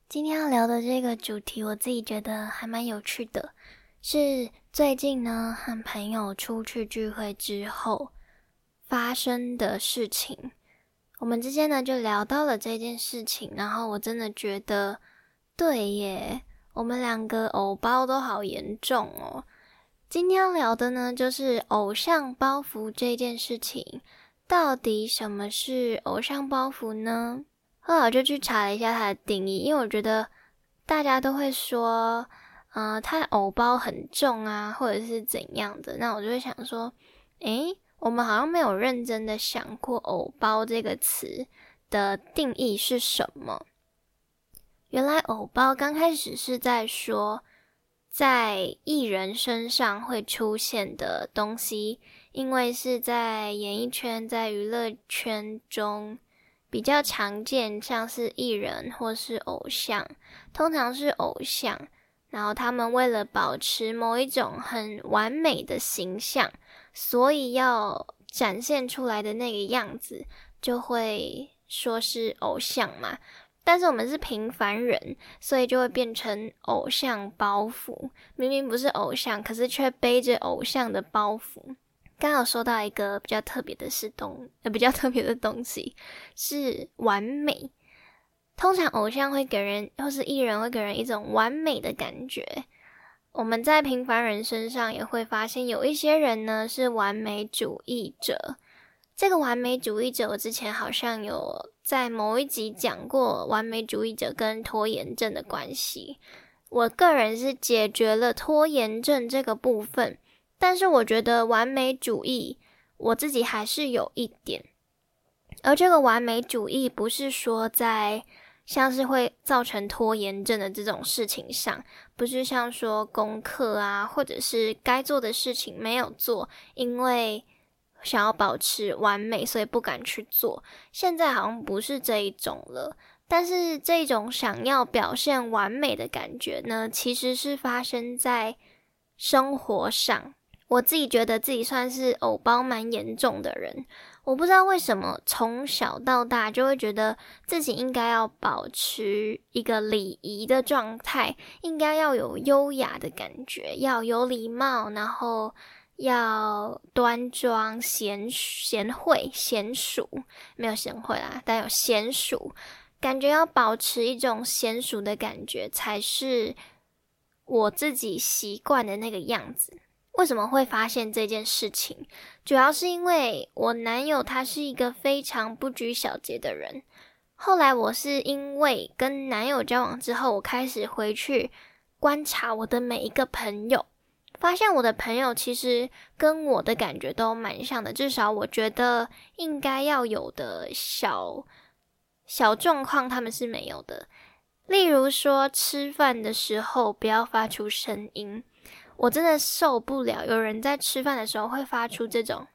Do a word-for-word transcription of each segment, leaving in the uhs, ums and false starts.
今天要聊的这个主题，我自己觉得还蛮有趣的，是最近呢和朋友出去聚会之后发生的事情。我们之间呢就聊到了这件事情，然后我真的觉得，对耶，我们两个偶包都好严重哦。今天要聊的呢，就是偶像包袱这件事情。到底什么是偶像包袱呢？后来我就去查了一下它的定义，因为我觉得大家都会说，呃，他偶包很重啊，或者是怎样的。那我就会想说，诶，我们好像没有认真的想过偶包这个词的定义是什么。原来偶包刚开始是在说，在艺人身上会出现的东西，因为是在演艺圈、在娱乐圈中比较常见，像是艺人或是偶像，通常是偶像，然后他们为了保持某一种很完美的形象，所以要展现出来的那个样子，就会说是偶像嘛。但是我们是平凡人，所以就会变成偶像包袱。明明不是偶像，可是却背着偶像的包袱。刚好说到一个比较特别的是东，呃，比较特别的东西是完美。通常偶像会给人，或是艺人会给人一种完美的感觉。我们在平凡人身上也会发现，有一些人呢是完美主义者。这个完美主义者，我之前好像有在某一集讲过完美主义者跟拖延症的关系。我个人是解决了拖延症这个部分，但是我觉得完美主义我自己还是有一点。而这个完美主义不是说在像是会造成拖延症的这种事情上，不是像说功课啊，或者是该做的事情没有做，因为想要保持完美，所以不敢去做。现在好像不是这一种了，但是这种想要表现完美的感觉呢，其实是发生在生活上。我自己觉得自己算是偶包蛮严重的人，我不知道为什么从小到大就会觉得自己应该要保持一个礼仪的状态，应该要有优雅的感觉，要有礼貌，然后要端庄、贤贤惠、贤淑，没有贤惠啦，但有贤淑，感觉要保持一种娴熟的感觉，才是我自己习惯的那个样子。为什么会发现这件事情？主要是因为我男友他是一个非常不拘小节的人。后来我是因为跟男友交往之后，我开始回去观察我的每一个朋友，发现我的朋友其实跟我的感觉都蛮像的，至少我觉得应该要有的小小状况他们是没有的。例如说吃饭的时候不要发出声音，我真的受不了有人在吃饭的时候会发出这种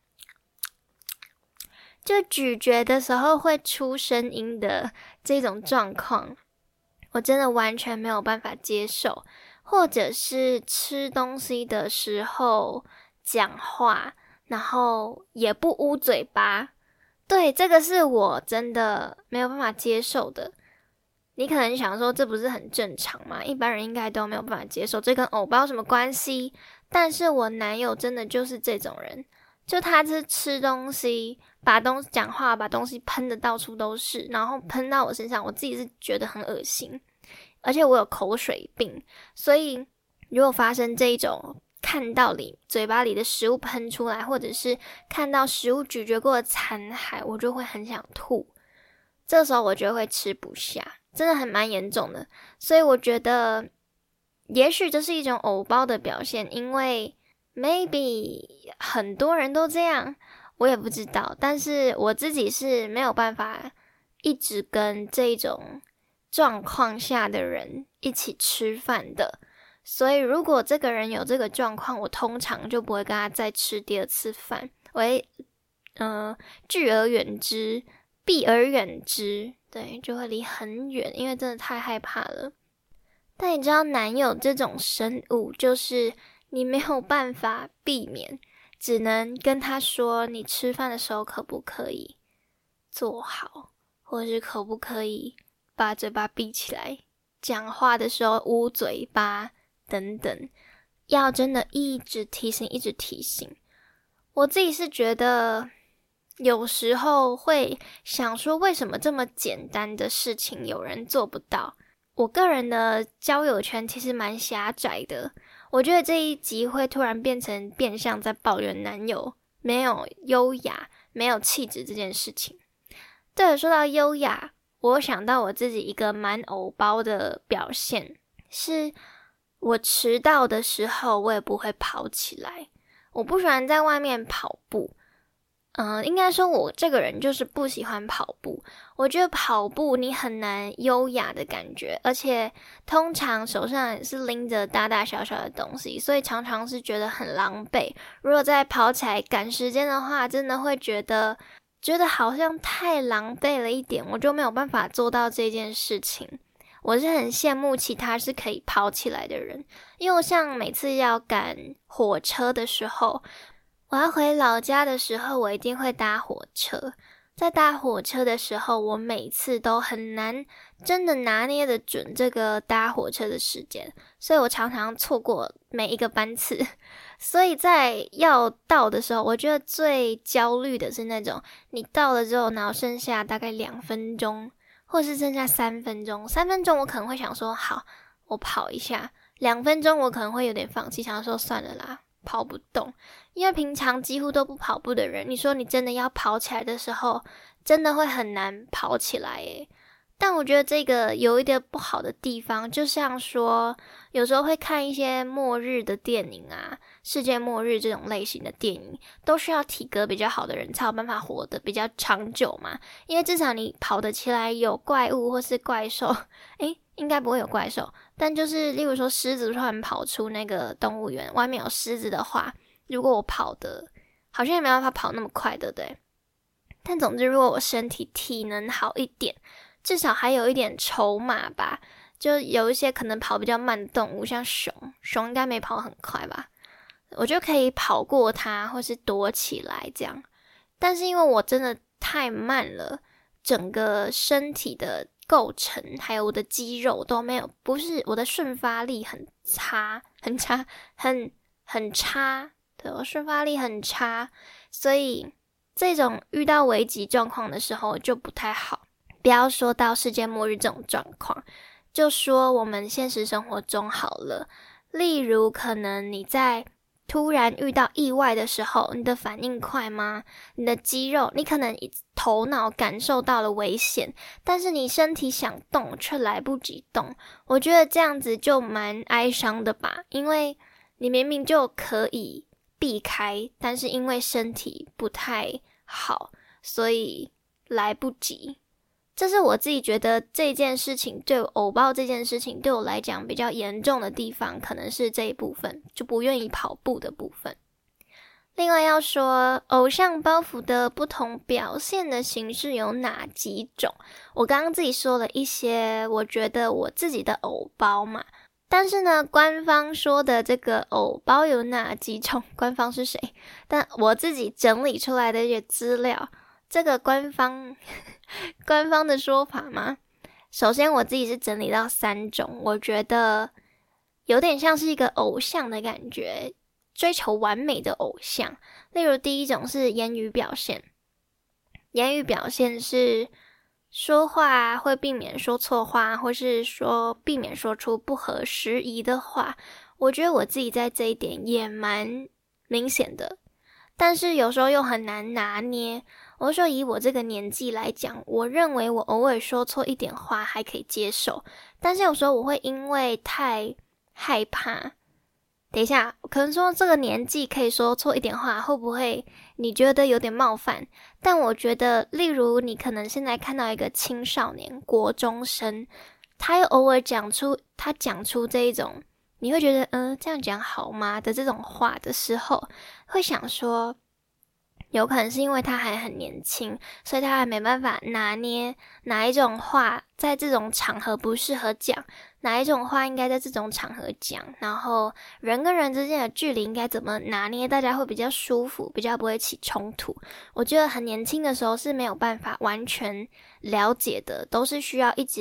就咀嚼的时候会出声音的这种状况，我真的完全没有办法接受。或者是吃东西的时候讲话，然后也不捂嘴巴，对，这个是我真的没有办法接受的。你可能想说这不是很正常吗？一般人应该都没有办法接受，这跟偶包有什么关系？但是我男友真的就是这种人，就他是吃东西把东西讲话把东西喷的到处都是，然后喷到我身上，我自己是觉得很恶心，而且我有口水病，所以如果发生这一种看到里嘴巴里的食物喷出来，或者是看到食物咀嚼过的残骸，我就会很想吐，这时候我就会吃不下，真的很蛮严重的。所以我觉得也许这是一种偶包的表现，因为 maybe 很多人都这样，我也不知道，但是我自己是没有办法一直跟这种状况下的人一起吃饭的。所以如果这个人有这个状况，我通常就不会跟他再吃第二次饭，我会呃拒而远之，避而远之，对，就会离很远，因为真的太害怕了。但你知道男友这种生物，就是你没有办法避免，只能跟他说你吃饭的时候可不可以坐好，或是可不可以把嘴巴闭起来， 讲话的时候捂嘴巴等等，要真的一直提醒一直提醒。我自己是觉得有时候会想说，为什么这么简单的事情有人做不到？我个人的交友圈其实蛮狭窄的，我觉得这一集会突然变成变相在抱怨男友没有优雅、没有气质这件事情。对了，说到优雅，我想到我自己一个蛮偶包的表现，是我迟到的时候我也不会跑起来。我不喜欢在外面跑步，嗯、呃，应该说我这个人就是不喜欢跑步。我觉得跑步你很难优雅的感觉，而且通常手上也是拎着大大小小的东西，所以常常是觉得很狼狈。如果再跑起来赶时间的话，真的会觉得觉得好像太狼狈了一点，我就没有办法做到这件事情。我是很羡慕其他是可以跑起来的人，因为我像每次要赶火车的时候，我要回老家的时候，我一定会搭火车。在搭火车的时候，我每次都很难真的拿捏得准这个搭火车的时间，所以我常常错过每一个班次。所以在要到的时候，我觉得最焦虑的是那种你到了之后，然后剩下大概两分钟，或是剩下三分钟。三分钟我可能会想说好，我跑一下。两分钟我可能会有点放弃，想说算了啦，跑不动。因为平常几乎都不跑步的人，你说你真的要跑起来的时候，真的会很难跑起来耶。但我觉得这个有一点不好的地方，就像说有时候会看一些末日的电影啊，世界末日这种类型的电影，都需要体格比较好的人才有办法活得比较长久嘛。因为至少你跑得起来，有怪物或是怪兽，诶应该不会有怪兽，但就是例如说狮子突然跑出那个动物园，外面有狮子的话，如果我跑的好像也没办法跑那么快，对不对？但总之如果我身体体能好一点，至少还有一点筹码吧，就有一些可能跑比较慢的动物，像熊，熊应该没跑很快吧，我就可以跑过它或是躲起来这样。但是因为我真的太慢了，整个身体的构成还有我的肌肉都没有，不是我的瞬发力很差很差很很差，对，我瞬发力很差，所以这种遇到危急状况的时候就不太好。不要说到世界末日这种状况，就说我们现实生活中好了，例如可能你在突然遇到意外的时候，你的反应快吗？你的肌肉，你可能头脑感受到了危险，但是你身体想动却来不及动。我觉得这样子就蛮哀伤的吧，因为你明明就可以避开，但是因为身体不太好，所以来不及。这是我自己觉得这件事情对我偶包这件事情对我来讲比较严重的地方，可能是这一部分，就不愿意跑步的部分。另外要说偶像包袱的不同表现的形式有哪几种，我刚刚自己说了一些我觉得我自己的偶包嘛，但是呢官方说的这个偶包有哪几种，官方是谁？但我自己整理出来的一些资料，这个官方官方的说法吗？首先我自己是整理到三种，我觉得有点像是一个偶像的感觉，追求完美的偶像。例如第一种是言语表现，言语表现是说话会避免说错话，或是说避免说出不合时宜的话。我觉得我自己在这一点也蛮明显的，但是有时候又很难拿捏。我说以我这个年纪来讲，我认为我偶尔说错一点话还可以接受，但是有时候我会因为太害怕，等一下可能说这个年纪可以说错一点话，会不会你觉得有点冒犯？但我觉得例如你可能现在看到一个青少年国中生，他又偶尔讲出他讲出这一种你会觉得嗯、呃、这样讲好吗的这种话的时候，会想说有可能是因为他还很年轻，所以他还没办法拿捏哪一种话在这种场合不适合讲，哪一种话应该在这种场合讲，然后人跟人之间的距离应该怎么拿捏，大家会比较舒服，比较不会起冲突。我觉得很年轻的时候是没有办法完全了解的，都是需要一直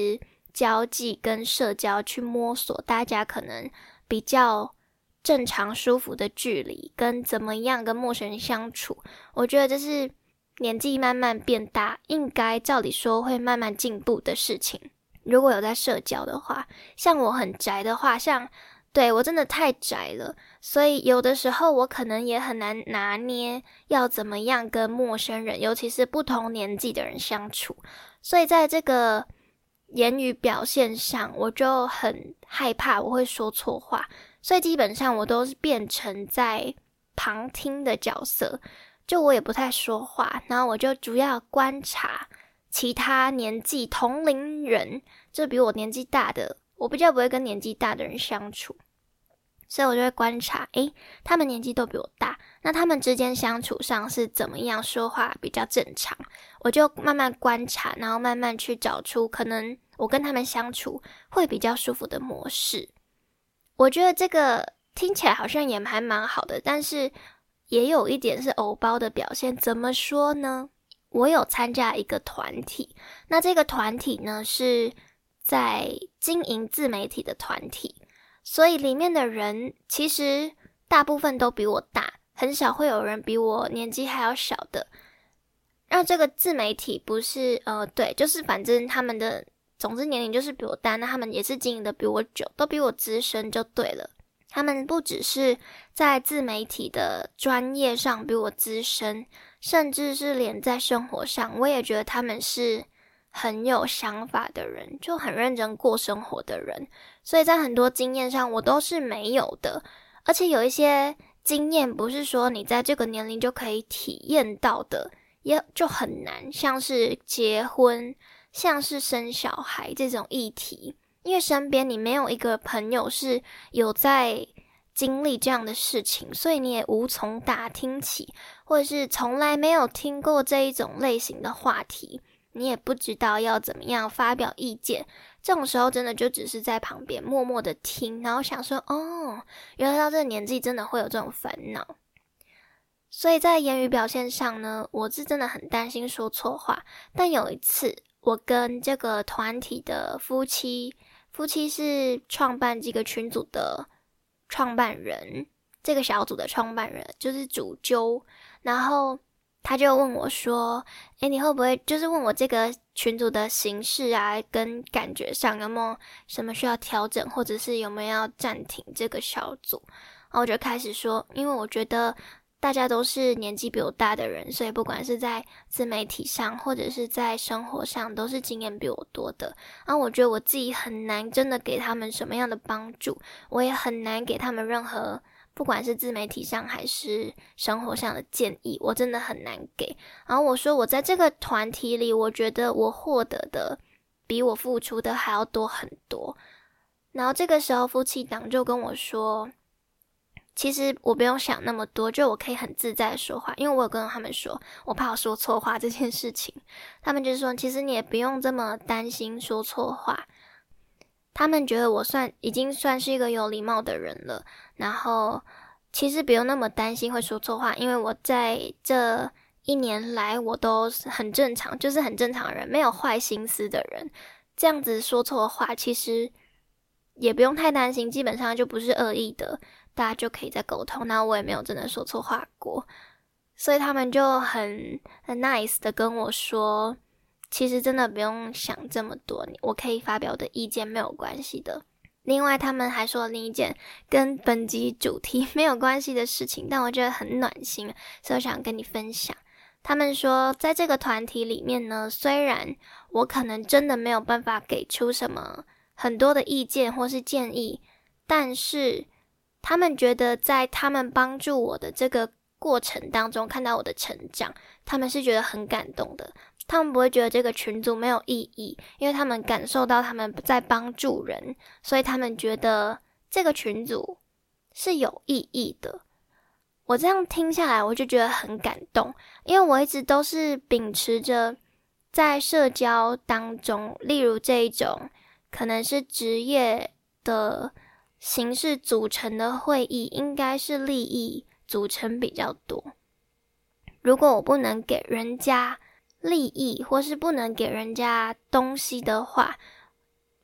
交际跟社交去摸索大家可能比较正常舒服的距离，跟怎么样跟陌生人相处。我觉得这是年纪慢慢变大，应该照理说会慢慢进步的事情。如果有在社交的话，像我很宅的话，像对我真的太宅了，所以有的时候我可能也很难拿捏要怎么样跟陌生人，尤其是不同年纪的人相处。所以在这个言语表现上，我就很害怕我会说错话，所以基本上我都是变成在旁听的角色，就我也不太说话，然后我就主要观察其他年纪同龄人，就比我年纪大的，我比较不会跟年纪大的人相处，所以我就会观察，诶，他们年纪都比我大，那他们之间相处上是怎么样说话比较正常，我就慢慢观察，然后慢慢去找出可能我跟他们相处会比较舒服的模式。我觉得这个听起来好像也还蛮好的，但是也有一点是偶包的表现。怎么说呢？我有参加一个团体，那这个团体呢是在经营自媒体的团体，所以里面的人其实大部分都比我大，很少会有人比我年纪还要小的。那这个自媒体不是呃，对，就是反正他们的总之年龄就是比我大，那他们也是经营的比我久，都比我资深就对了。他们不只是在自媒体的专业上比我资深，甚至是连在生活上，我也觉得他们是很有想法的人，就很认真过生活的人，所以在很多经验上我都是没有的，而且有一些经验不是说你在这个年龄就可以体验到的，也就很难，像是结婚，像是生小孩这种议题，因为身边你没有一个朋友是有在经历这样的事情，所以你也无从打听起，或者是从来没有听过这一种类型的话题，你也不知道要怎么样发表意见。这种时候真的就只是在旁边默默的听，然后想说，哦，原来到这个年纪真的会有这种烦恼。所以在言语表现上呢，我是真的很担心说错话。但有一次我跟这个团体的夫妻夫妻是创办这个群组的创办人，这个小组的创办人就是主揪，然后他就问我说，诶，你会不会就是问我这个群组的形式啊跟感觉上有没有什么需要调整，或者是有没有要暂停这个小组。然后我就开始说，因为我觉得大家都是年纪比我大的人，所以不管是在自媒体上或者是在生活上都是经验比我多的，然后我觉得我自己很难真的给他们什么样的帮助，我也很难给他们任何不管是自媒体上还是生活上的建议，我真的很难给。然后我说我在这个团体里，我觉得我获得的比我付出的还要多很多。然后这个时候夫妻档就跟我说，其实我不用想那么多，就我可以很自在的说话，因为我有跟他们说我怕我说错话这件事情，他们就说其实你也不用这么担心说错话，他们觉得我算已经算是一个有礼貌的人了，然后其实不用那么担心会说错话，因为我在这一年来我都很正常，就是很正常的人，没有坏心思的人，这样子说错话其实也不用太担心，基本上就不是恶意的，大家就可以再沟通，那我也没有真的说错话过，所以他们就很很 nice 的跟我说，其实真的不用想这么多，我可以发表的意见没有关系的。另外他们还说另一件跟本集主题没有关系的事情，但我觉得很暖心，所以我想跟你分享。他们说在这个团体里面呢，虽然我可能真的没有办法给出什么很多的意见或是建议，但是他们觉得在他们帮助我的这个过程当中看到我的成长，他们是觉得很感动的，他们不会觉得这个群组没有意义，因为他们感受到他们在帮助人，所以他们觉得这个群组是有意义的。我这样听下来我就觉得很感动，因为我一直都是秉持着在社交当中，例如这一种可能是职业的形式组成的会议，应该是利益组成比较多，如果我不能给人家利益或是不能给人家东西的话，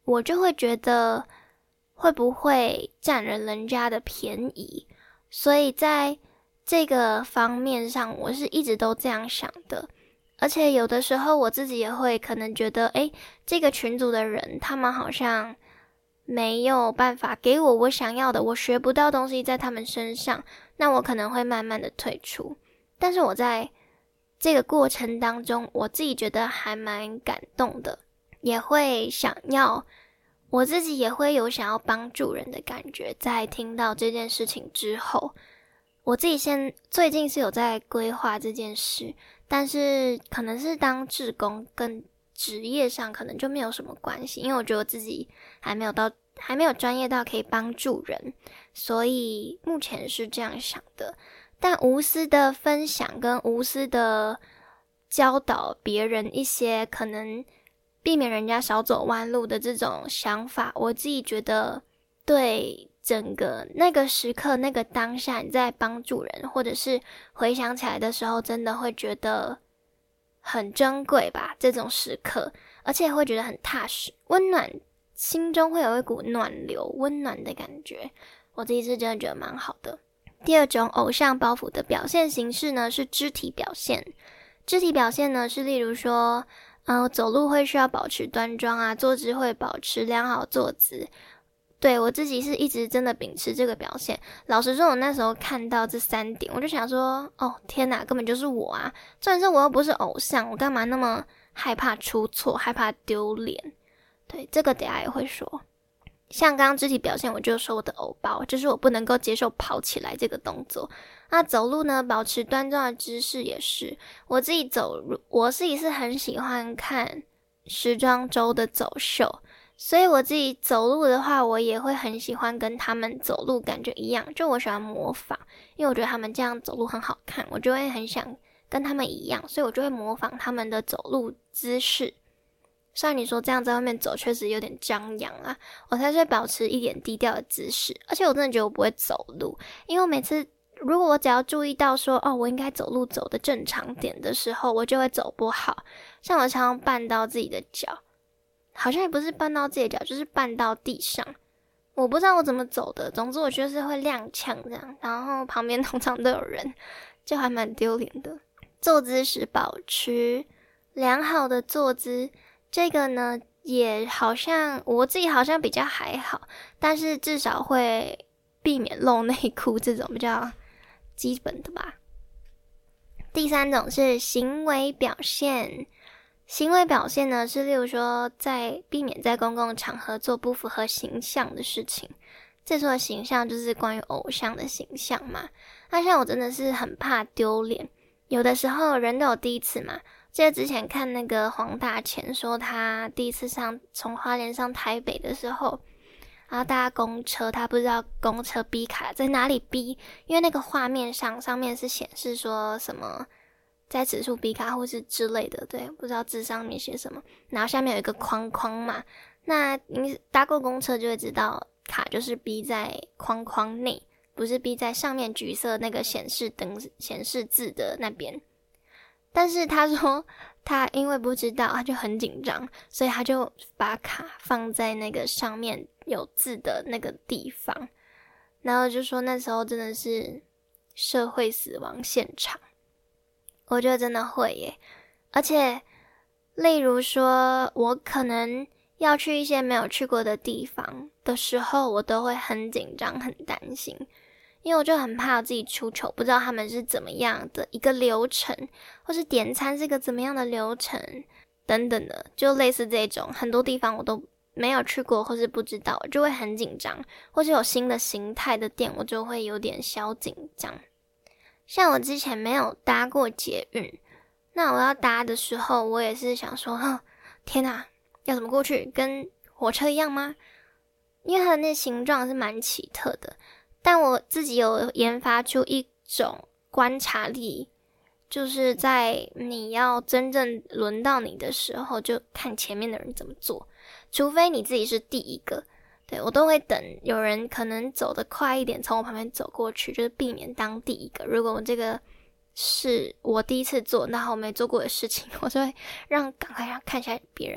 我就会觉得会不会占了人家的便宜，所以在这个方面上我是一直都这样想的。而且有的时候我自己也会可能觉得，诶，这个群组的人他们好像没有办法给我我想要的，我学不到东西在他们身上，那我可能会慢慢的退出。但是我在这个过程当中，我自己觉得还蛮感动的，也会想要，我自己也会有想要帮助人的感觉。在听到这件事情之后，我自己先最近是有在规划这件事，但是可能是当志工跟职业上可能就没有什么关系，因为我觉得我自己还没有到还没有专业到可以帮助人，所以目前是这样想的。但无私的分享跟无私的教导别人一些可能避免人家少走弯路的这种想法，我自己觉得对整个那个时刻那个当下你在帮助人，或者是回想起来的时候，真的会觉得很珍贵吧，这种时刻，而且会觉得很踏实温暖，心中会有一股暖流温暖的感觉，我自己是真的觉得蛮好的。第二种偶像包袱的表现形式呢，是肢体表现。肢体表现呢，是例如说呃，走路会需要保持端庄啊，坐姿会保持良好坐姿。对，我自己是一直真的秉持这个表现。老实说，我那时候看到这三点，我就想说，哦天哪，根本就是我啊！重点是我又不是偶像，我干嘛那么害怕出错，害怕丢脸？对，这个等一下也会说。像刚刚肢体表现，我就说我的偶包，就是我不能够接受跑起来这个动作。那走路呢，保持端庄的姿势也是。我自己走，我自己是很喜欢看时装周的走秀，所以我自己走路的话，我也会很喜欢跟他们走路感觉一样，就我喜欢模仿，因为我觉得他们这样走路很好看，我就会很想跟他们一样，所以我就会模仿他们的走路姿势。虽然你说这样在外面走确实有点张扬啊，我才是会保持一点低调的姿势。而且我真的觉得我不会走路，因为我每次如果我只要注意到说哦，我应该走路走的正常点的时候，我就会走不好。像我常常绊到自己的脚，好像也不是绊到自己的脚，就是绊到地上，我不知道我怎么走的，总之我就是会踉跄这样，然后旁边通常都有人，就还蛮丢脸的。坐姿时保持良好的坐姿，这个呢也好像我自己好像比较还好，但是至少会避免露内裤这种比较基本的吧。第三种是行为表现。行为表现呢，是例如说在避免在公共场合做不符合形象的事情。这说的形象就是关于偶像的形象嘛。那像我真的是很怕丢脸，有的时候人都有第一次嘛。记得之前看那个黄大千说他第一次上从花莲上台北的时候，然后搭公车，他不知道公车逼卡在哪里逼，因为那个画面上上面是显示说什么在此处逼卡或是之类的，对，不知道字上面写什么，然后下面有一个框框嘛，那你搭过公车就会知道卡就是逼在框框内，不是逼在上面橘色那个显示灯显示字的那边。但是他说他因为不知道，他就很紧张，所以他就把卡放在那个上面有字的那个地方，然后就说那时候真的是社会死亡现场。我觉得真的会耶，而且例如说我可能要去一些没有去过的地方的时候，我都会很紧张很担心，因为我就很怕我自己出糗，不知道他们是怎么样的一个流程，或是点餐是个怎么样的流程等等的，就类似这种很多地方我都没有去过或是不知道，我就会很紧张，或是有新的形态的店我就会有点小紧张。像我之前没有搭过捷运，那我要搭的时候我也是想说哦，天哪，要怎么过去，跟火车一样吗？因为它的那形状是蛮奇特的，但我自己有研发出一种观察力，就是在你要真正轮到你的时候，就看前面的人怎么做，除非你自己是第一个，对，我都会等有人可能走得快一点从我旁边走过去，就是避免当第一个。如果我这个是我第一次做然后我没做过的事情，我就会让赶快让看一下别人，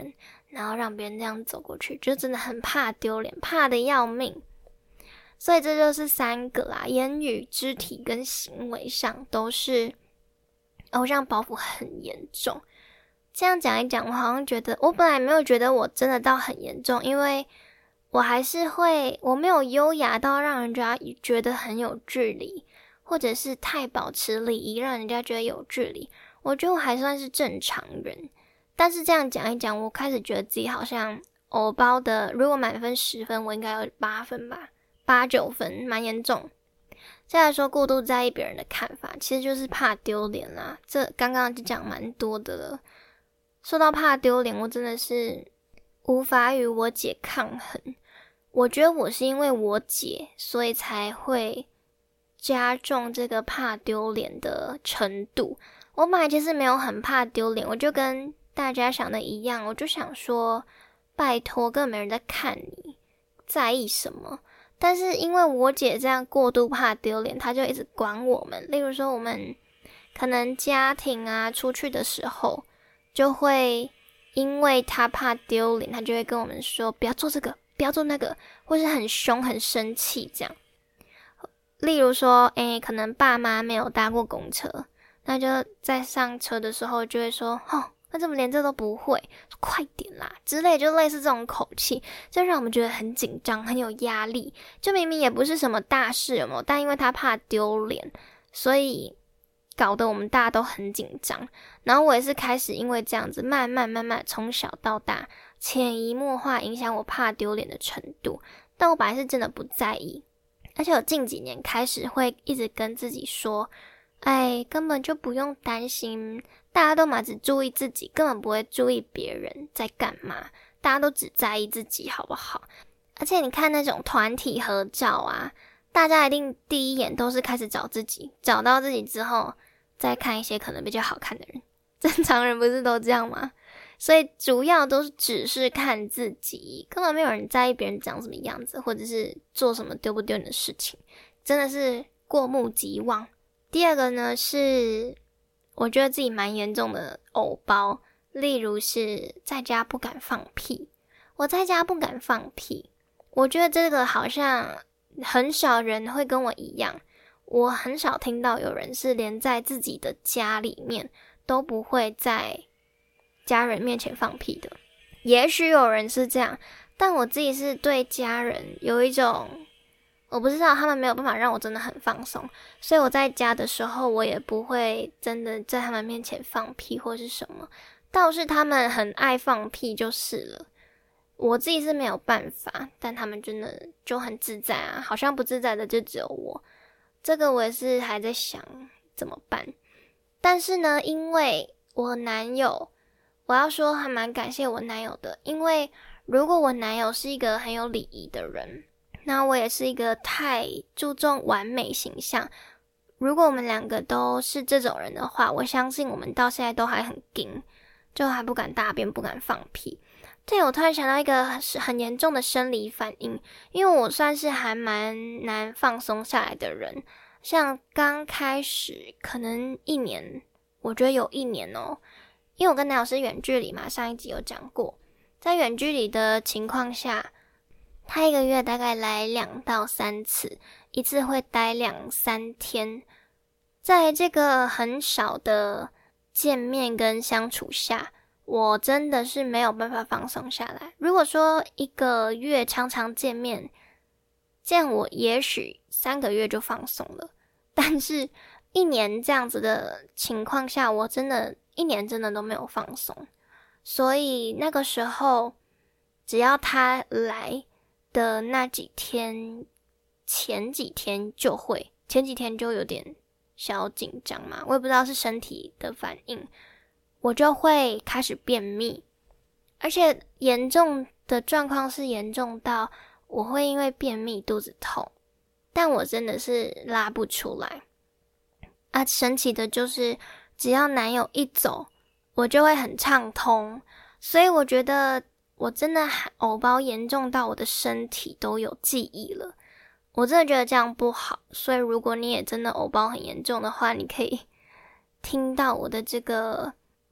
然后让别人这样走过去，就真的很怕丢脸，怕得要命。所以这就是三个啦，言语、肢体跟行为上都是偶像包袱很严重。这样讲一讲，我好像觉得我本来没有觉得我真的到很严重，因为我还是会，我没有优雅到让人家觉得很有距离，或者是太保持礼仪让人家觉得有距离。我觉得我还算是正常人。但是这样讲一讲，我开始觉得自己好像偶包的，如果满分十分，我应该有八分吧，八九分，蛮严重。再来说过度在意别人的看法，其实就是怕丢脸啦。这刚刚就讲蛮多的了。说到怕丢脸，我真的是无法与我姐抗衡。我觉得我是因为我姐，所以才会加重这个怕丢脸的程度。我本来其实没有很怕丢脸，我就跟大家想的一样，我就想说，拜托，根本没人在看你，在意什么？但是因为我姐这样过度怕丢脸，她就一直管我们。例如说，我们可能家庭啊出去的时候，就会因为她怕丢脸，她就会跟我们说不要做这个，不要做那个，或是很凶很生气这样。例如说，诶，可能爸妈没有搭过公车，那就在上车的时候就会说，哦，那怎么连这都不会？快点啦之类，就类似这种口气，就让我们觉得很紧张，很有压力。就明明也不是什么大事，有没有？但因为他怕丢脸，所以搞得我们大家都很紧张。然后我也是开始因为这样子，慢慢慢慢从小到大，潜移默化影响我怕丢脸的程度。但我本来是真的不在意，而且我近几年开始会一直跟自己说，哎，根本就不用担心，大家都嘛只注意自己，根本不会注意别人在干嘛，大家都只在意自己，好不好？而且你看那种团体合照啊，大家一定第一眼都是开始找自己，找到自己之后再看一些可能比较好看的人，正常人不是都这样吗？所以主要都是只是看自己，根本没有人在意别人长什么样子，或者是做什么丢不丢人的事情，真的是过目即忘。第二个呢，是我觉得自己蛮严重的偶包，例如是在家不敢放屁。我在家不敢放屁，我觉得这个好像很少人会跟我一样，我很少听到有人是连在自己的家里面都不会在家人面前放屁的。也许有人是这样，但我自己是对家人有一种，我不知道，他们没有办法让我真的很放松，所以我在家的时候，我也不会真的在他们面前放屁或是什么，倒是他们很爱放屁就是了。我自己是没有办法，但他们真的就很自在啊，好像不自在的就只有我。这个我也是还在想怎么办。但是呢，因为我男友，我要说还蛮感谢我男友的，因为如果我男友是一个很有礼仪的人，那我也是一个太注重完美形象，如果我们两个都是这种人的话，我相信我们到现在都还很硬，就还不敢大便，不敢放屁。对，我突然想到一个很严重的生理反应，因为我算是还蛮难放松下来的人，像刚开始可能一年，我觉得有一年哦，因为我跟男友是远距离嘛，上一集有讲过，在远距离的情况下，他一个月大概来两到三次，一次会待两三天。在这个很少的见面跟相处下，我真的是没有办法放松下来。如果说一个月常常见面，这样我也许三个月就放松了。但是一年这样子的情况下，我真的一年真的都没有放松。所以那个时候，只要他来的那几天，前几天就会，前几天就有点小紧张嘛，我也不知道是身体的反应，我就会开始便秘，而且严重的状况是严重到我会因为便秘肚子痛，但我真的是拉不出来啊！神奇的就是只要男友一走，我就会很畅通，所以我觉得我真的偶包严重到我的身体都有记忆了，我真的觉得这样不好。所以如果你也真的偶包很严重的话，你可以听到我的这个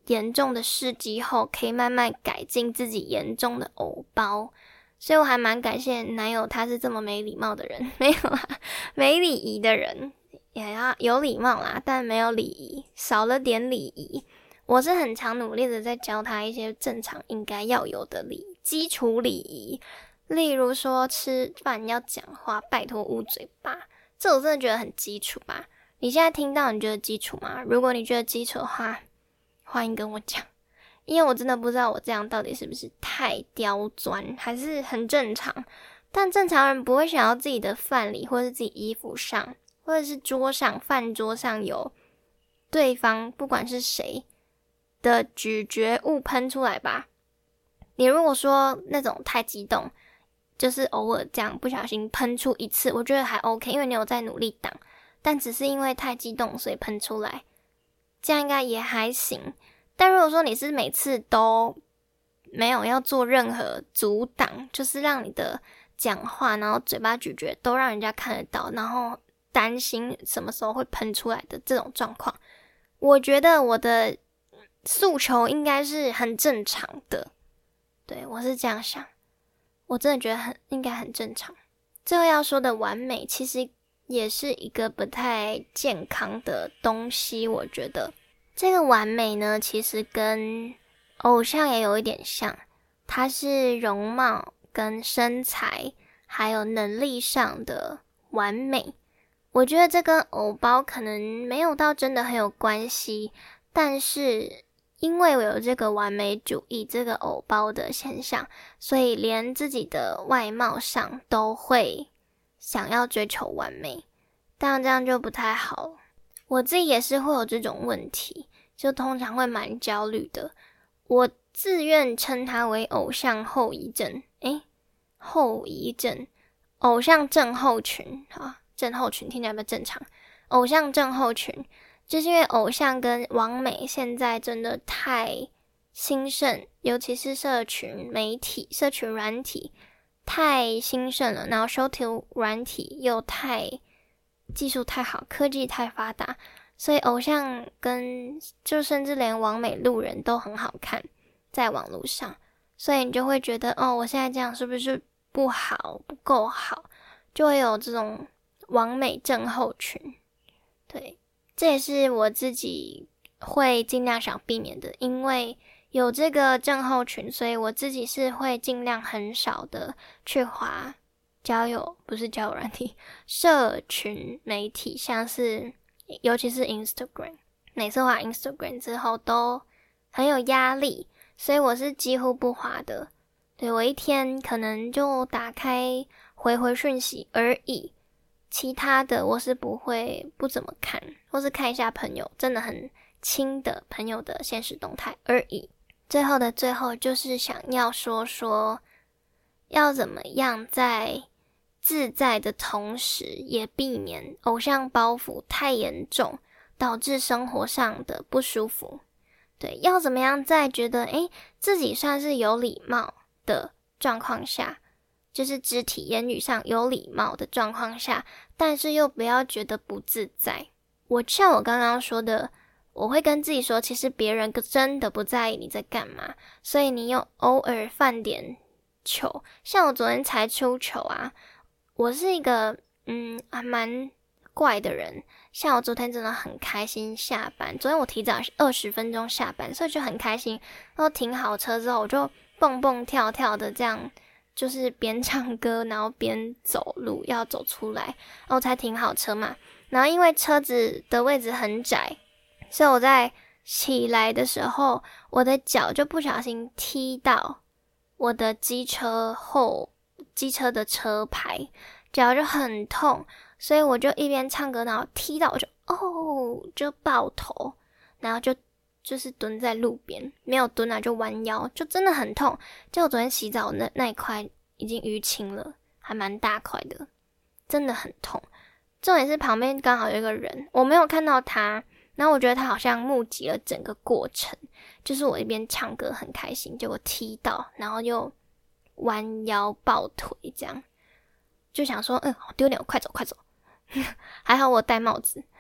严重的事迹后，可以慢慢改进自己严重的偶包。所以我还蛮感谢男友他是这么没礼貌的人，没有啦，没礼仪的人，也要有礼貌啦，但没有礼仪，少了点礼仪。我是很常努力的在教他一些正常应该要有的礼基础礼仪，例如说吃饭要讲话，拜托捂嘴巴，这我真的觉得很基础吧。你现在听到你觉得基础吗？如果你觉得基础的话，欢迎跟我讲，因为我真的不知道我这样到底是不是太刁钻，还是很正常。但正常人不会想要自己的饭里，或是自己衣服上，或者是桌上饭桌上有对方不管是谁的咀嚼物喷出来吧。你如果说那种太激动，就是偶尔这样不小心喷出一次，我觉得还 OK， 因为你有在努力挡。但只是因为太激动所以喷出来，这样应该也还行。但如果说你是每次都没有要做任何阻挡，就是让你的讲话然后嘴巴咀嚼都让人家看得到，然后担心什么时候会喷出来的这种状况，我觉得我的诉求应该是很正常的。对，我是这样想，我真的觉得很应该很正常。最后要说的完美其实也是一个不太健康的东西，我觉得这个完美呢，其实跟偶像也有一点像，它是容貌跟身材还有能力上的完美。我觉得这跟偶包可能没有到真的很有关系，但是因为我有这个完美主义，这个偶包的现象，所以连自己的外貌上都会想要追求完美，但这样就不太好。我自己也是会有这种问题，就通常会蛮焦虑的。我自愿称它为偶像后遗症，诶，后遗症，偶像症候群，好，症候群听起来有没有正常？偶像症候群，就是因为偶像跟网美现在真的太兴盛，尤其是社群媒体、社群软体太兴盛了，然后修图软体又太技术太好，科技太发达，所以偶像跟就甚至连网美路人都很好看，在网络上，所以你就会觉得哦，我现在这样是不是不好，不够好，就会有这种网美症候群。对，这也是我自己会尽量想避免的，因为有这个症候群，所以我自己是会尽量很少的去滑交友，不是交友软体，社群媒体，像是尤其是 Instagram， 每次滑 Instagram 之后都很有压力，所以我是几乎不滑的。对，我一天可能就打开回回讯息而已，其他的我是不会不怎么看，或是看一下朋友真的很亲的朋友的现实动态而已。最后的最后，就是想要说说要怎么样在自在的同时也避免偶像包袱太严重，导致生活上的不舒服。对，要怎么样在觉得诶自己算是有礼貌的状况下，就是肢体言语上有礼貌的状况下，但是又不要觉得不自在。我像我刚刚说的，我会跟自己说，其实别人真的不在意你在干嘛，所以你有偶尔犯点糗，像我昨天才出糗啊，我是一个嗯还蛮怪的人，像我昨天真的很开心下班，昨天我提早二十分钟下班，所以就很开心，然后停好车之后我就蹦蹦跳跳的这样，就是边唱歌然后边走路要走出来，然后才停好车嘛，然后因为车子的位置很窄，所以我在起来的时候，我的脚就不小心踢到我的机车后机车的车牌，脚就很痛，所以我就一边唱歌，然后踢到我就哦就爆头，然后就就是蹲在路边，没有蹲啊就弯腰，就真的很痛。就我昨天洗澡那那一块已经淤青了，还蛮大块的，真的很痛。重点是旁边刚好有一个人，我没有看到他，然后我觉得他好像目击了整个过程，就是我一边唱歌很开心，结果踢到，然后又弯腰抱腿这样，就想说嗯好丢脸，快走快走还好我戴帽子，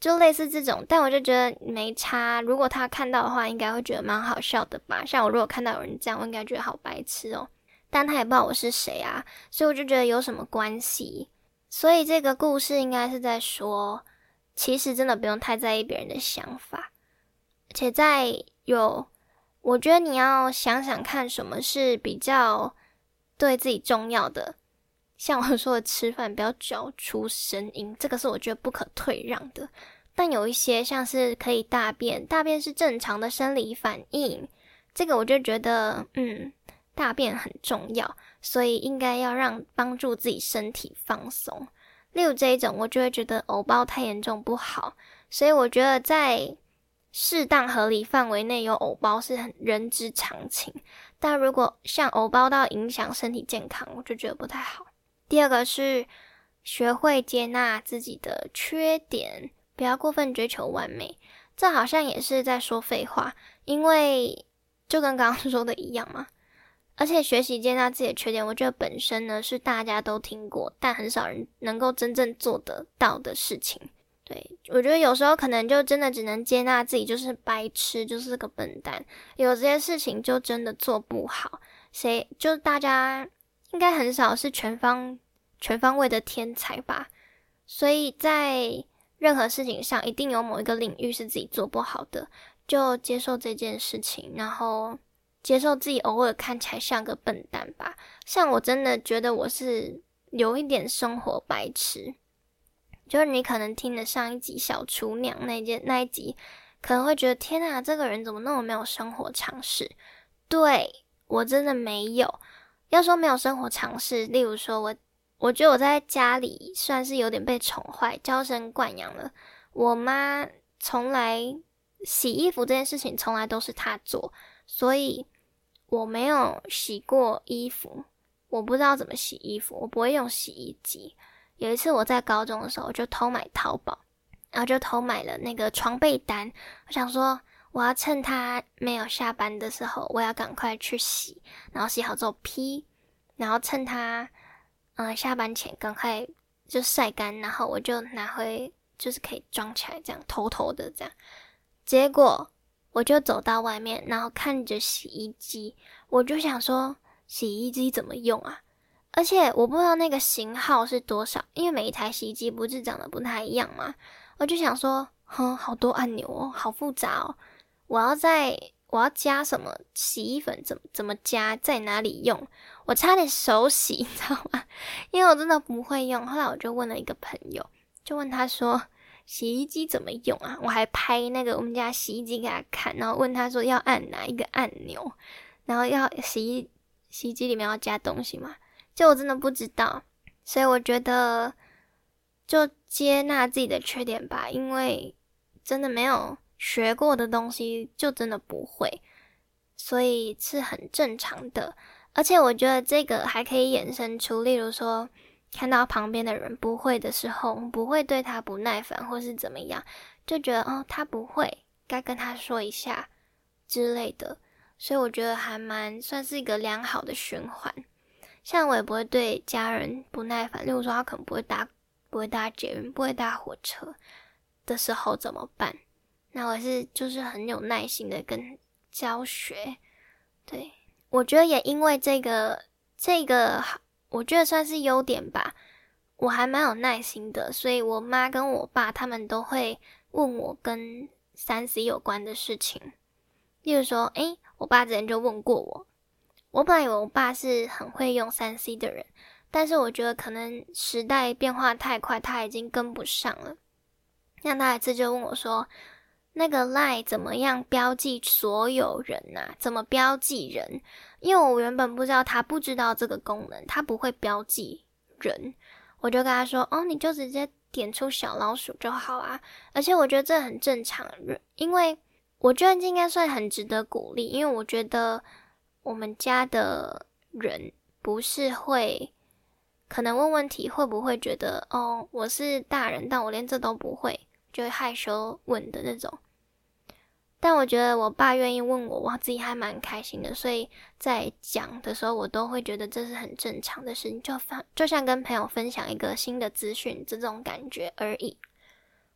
就类似这种，但我就觉得没差。如果他看到的话，应该会觉得蛮好笑的吧。像我如果看到有人这样，我应该觉得好白痴哦。但他也不知道我是谁啊，所以我就觉得有什么关系。所以这个故事应该是在说，其实真的不用太在意别人的想法，而且在有，我觉得你要想想看什么是比较对自己重要的。像我说的吃饭不要嚼出声音，这个是我觉得不可退让的。但有一些像是可以大便，大便是正常的生理反应，这个我就觉得嗯，大便很重要，所以应该要让帮助自己身体放松。例如这一种我就会觉得偶包太严重不好，所以我觉得在适当合理范围内有偶包是很人之常情，但如果像偶包到影响身体健康，我就觉得不太好。第二个是学会接纳自己的缺点，不要过分追求完美。这好像也是在说废话，因为就跟刚刚说的一样嘛。而且学习接纳自己的缺点，我觉得本身呢是大家都听过，但很少人能够真正做得到的事情。对，我觉得有时候可能就真的只能接纳自己就是白痴，就是个笨蛋，有这些事情就真的做不好。谁就大家应该很少是全方全方位的天才吧，所以在任何事情上一定有某一个领域是自己做不好的，就接受这件事情，然后接受自己偶尔看起来像个笨蛋吧。像我真的觉得我是有一点生活白痴，就是你可能听了上一集小厨娘那件那一集，可能会觉得天啊，这个人怎么那么没有生活常识。对，我真的没有。要说没有生活常识，例如说我我觉得我在家里算是有点被宠坏，娇生惯养了。我妈从来洗衣服这件事情从来都是她做，所以我没有洗过衣服，我不知道怎么洗衣服，我不会用洗衣机。有一次我在高中的时候，我就偷买淘宝，然后就偷买了那个床被单。我想说我要趁他没有下班的时候，我要赶快去洗，然后洗好之后披，然后趁他呃下班前赶快就晒干，然后我就拿回，就是可以装起来，这样偷偷的这样。结果我就走到外面，然后看着洗衣机，我就想说洗衣机怎么用啊？而且我不知道那个型号是多少，因为每一台洗衣机不是长得不太一样嘛。我就想说哼，好多按钮哦，好复杂哦，我要在我要加什么洗衣粉，怎么怎么加，在哪里用，我差点手洗，你知道吗？因为我真的不会用。后来我就问了一个朋友，就问他说洗衣机怎么用啊？我还拍那个我们家洗衣机给他看，然后问他说要按哪一个按钮，然后要洗衣洗衣机里面要加东西吗？就我真的不知道。所以我觉得就接纳自己的缺点吧，因为真的没有学过的东西就真的不会，所以是很正常的。而且我觉得这个还可以衍生出，例如说看到旁边的人不会的时候，不会对他不耐烦或是怎么样，就觉得哦他不会，该跟他说一下之类的。所以我觉得还蛮算是一个良好的循环。像我也不会对家人不耐烦，例如说他可能不会搭不会搭捷运，不会搭火车的时候怎么办？那我是就是很有耐心的跟教学。对，我觉得也因为这个这个我觉得算是优点吧，我还蛮有耐心的，所以我妈跟我爸他们都会问我跟 三 C 有关的事情。例如说诶我爸之前就问过我，我本来以为我爸是很会用 三 C 的人，但是我觉得可能时代变化太快，他已经跟不上了。那他一次就问我说，那个 LINE 怎么样标记所有人啊？怎么标记人？因为我原本不知道他不知道这个功能，他不会标记人。我就跟他说，哦，你就直接点出小老鼠就好啊。而且我觉得这很正常，因为我觉得这应该算很值得鼓励，因为我觉得我们家的人不是会可能问问题会不会觉得哦我是大人但我连这都不会，就会害羞问的那种。但我觉得我爸愿意问我，我自己还蛮开心的，所以在讲的时候我都会觉得这是很正常的事情，就就像跟朋友分享一个新的资讯这种感觉而已。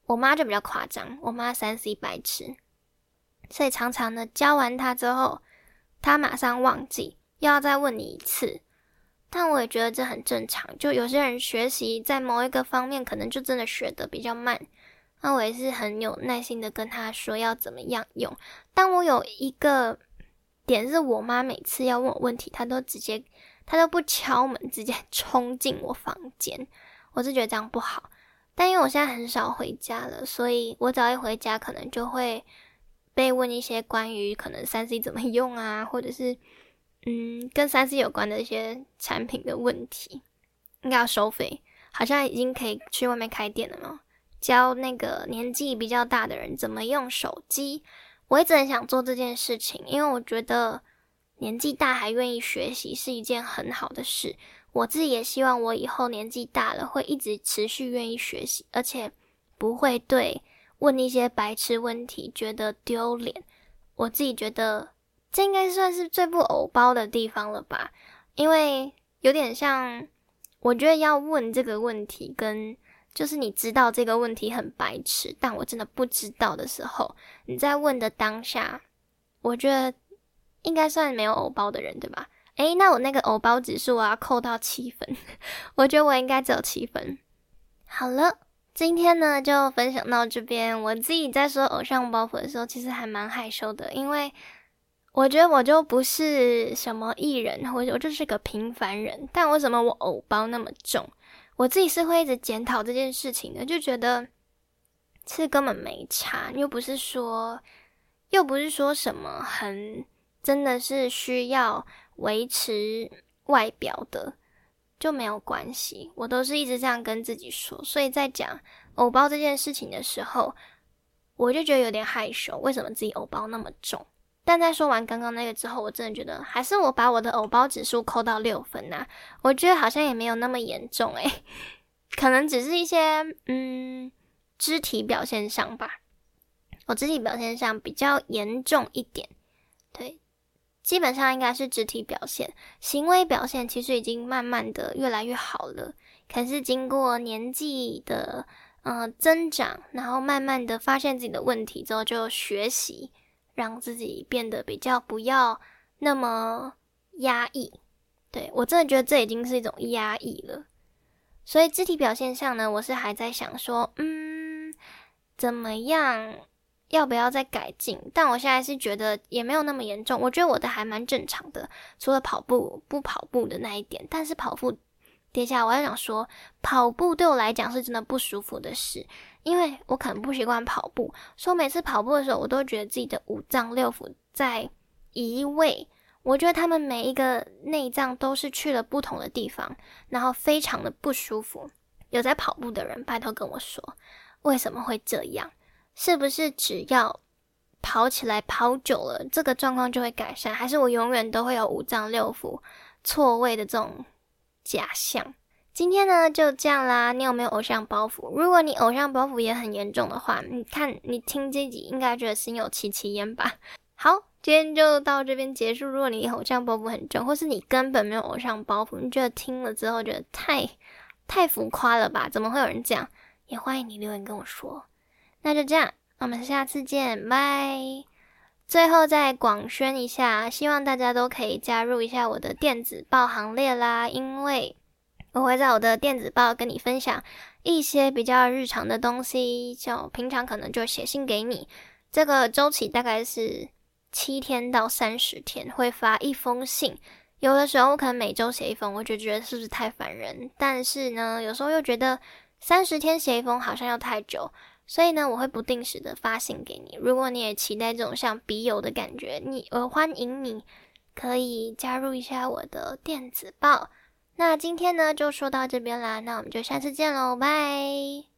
我妈就比较夸张，我妈 三 C 白痴，所以常常呢教完她之后，她马上忘记，又要再问你一次。但我也觉得这很正常，就有些人学习在某一个方面可能就真的学得比较慢，那我也是很有耐心的跟她说要怎么样用。但我有一个点是我妈每次要问我问题，她都直接她都不敲门，直接冲进我房间，我是觉得这样不好。但因为我现在很少回家了，所以我只要一回家可能就会被问一些关于可能 三 C 怎么用啊，或者是嗯跟 三 C 有关的一些产品的问题。应该要收费，好像已经可以去外面开店了嘛，教那个年纪比较大的人怎么用手机。我一直很想做这件事情，因为我觉得年纪大还愿意学习是一件很好的事。我自己也希望我以后年纪大了会一直持续愿意学习，而且不会对问一些白痴问题觉得丢脸。我自己觉得这应该算是最不偶包的地方了吧，因为有点像，我觉得要问这个问题跟就是你知道这个问题很白痴，但我真的不知道的时候，你在问的当下，我觉得应该算没有偶包的人，对吧？诶，那我那个偶包指数我要扣到七分，我觉得我应该只有七分。好了，今天呢就分享到这边。我自己在说偶像包袱的时候，其实还蛮害羞的，因为我觉得我就不是什么艺人，我我就是个平凡人，但为什么我偶包那么重？我自己是会一直检讨这件事情的，就觉得其实根本没差，又不是说又不是说什么很真的是需要维持外表的，就没有关系。我都是一直这样跟自己说，所以在讲偶包这件事情的时候，我就觉得有点害羞，为什么自己偶包那么重？但在说完刚刚那个之后，我真的觉得还是我把我的偶包指数扣到六分啊，我觉得好像也没有那么严重诶，可能只是一些嗯肢体表现上吧，我肢体表现上比较严重一点，对，基本上应该是肢体表现，行为表现其实已经慢慢的越来越好了，可是经过年纪的呃增长，然后慢慢的发现自己的问题之后，就学习让自己变得比较不要那么压抑。对，我真的觉得这已经是一种压抑了。所以肢体表现上呢，我是还在想说，嗯，怎么样，要不要再改进？但我现在是觉得也没有那么严重，我觉得我的还蛮正常的，除了跑步不跑步的那一点。但是跑步，等一下我要想说，跑步对我来讲是真的不舒服的事，因为我可能不习惯跑步，所以每次跑步的时候，我都觉得自己的五脏六腑在移位。我觉得他们每一个内脏都是去了不同的地方，然后非常的不舒服。有在跑步的人拜托跟我说，为什么会这样？是不是只要跑起来跑久了，这个状况就会改善？还是我永远都会有五脏六腑错位的这种假象？今天呢就这样啦，你有没有偶像包袱？如果你偶像包袱也很严重的话，你看你听这集应该觉得心有戚戚焉吧。好，今天就到这边结束。如果你偶像包袱很重，或是你根本没有偶像包袱，你觉得听了之后觉得太太浮夸了吧？怎么会有人这样？也欢迎你留言跟我说。那就这样，我们下次见，拜。最后再广宣一下，希望大家都可以加入一下我的电子报行列啦，因为我会在我的电子报跟你分享一些比较日常的东西，就平常可能就写信给你，这个周期大概是七天到三十天会发一封信，有的时候我可能每周写一封，我就觉得是不是太烦人，但是呢有时候又觉得三十天写一封好像要太久，所以呢我会不定时的发信给你。如果你也期待这种像笔友的感觉，你我欢迎你可以加入一下我的电子报。那今天呢就说到这边啦，那我们就下次见咯，拜。